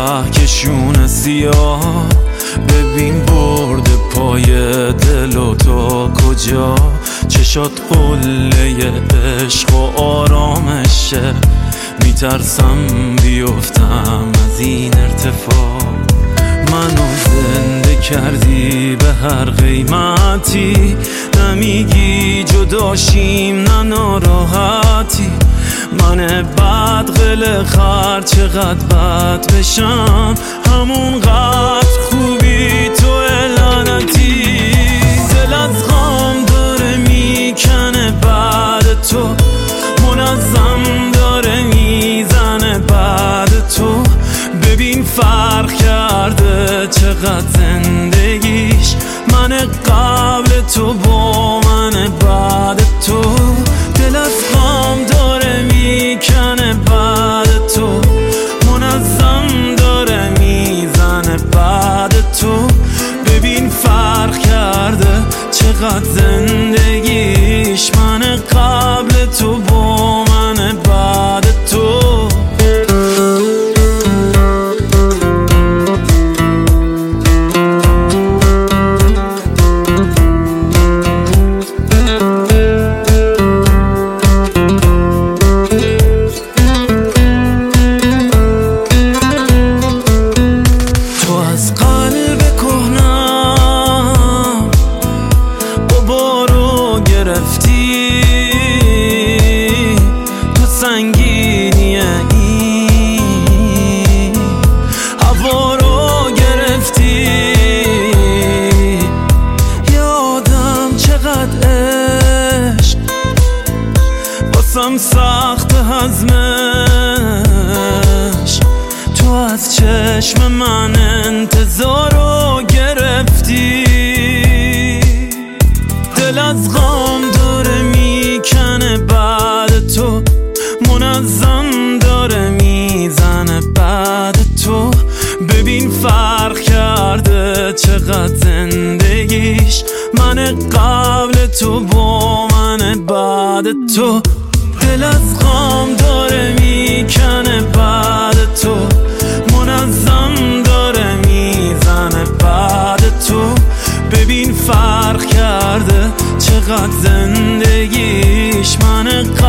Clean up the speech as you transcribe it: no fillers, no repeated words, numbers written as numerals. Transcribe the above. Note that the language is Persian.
کهکشون سیاه، ببین برد پای دل و تا کجا. چشات قله عشق و آرامشه، میترسم بیفتم از این ارتفاع. منو زنده کردی به هر قیمتی، نمیگی جداشیم نه ناراحتی. من بد قل خر چقدر بد بشم، همون قدر خوبی تو لعنتی. دل از غم داره میکنه بعد تو، منظم داره میزنه بعد تو. ببین فرق کرده چقدر زندگیش، من قبل تو با من بعد تو. دل از غم داره میکنه بعد تو، منظم داره میزنه بعد تو. ببین فرق کرده چقدر زندگیش، من قبل تو با من بعد تو. تو سنگینی این هوا رو گرفتی. یادم چقدر عشق واسم سخت هضمش، تو از چشم من انتظار رو گرفتی. دل از غم داره میکنه بعد تو، منظم داره میزنه بعد تو. ببین فرق کرده چقدر زندگیش، من قبل تو با من بعد تو. دل از غم داره میکنه بعد تو، منظم داره میزنه بعد تو. ببین فرق کرده چقدر زندگیش، من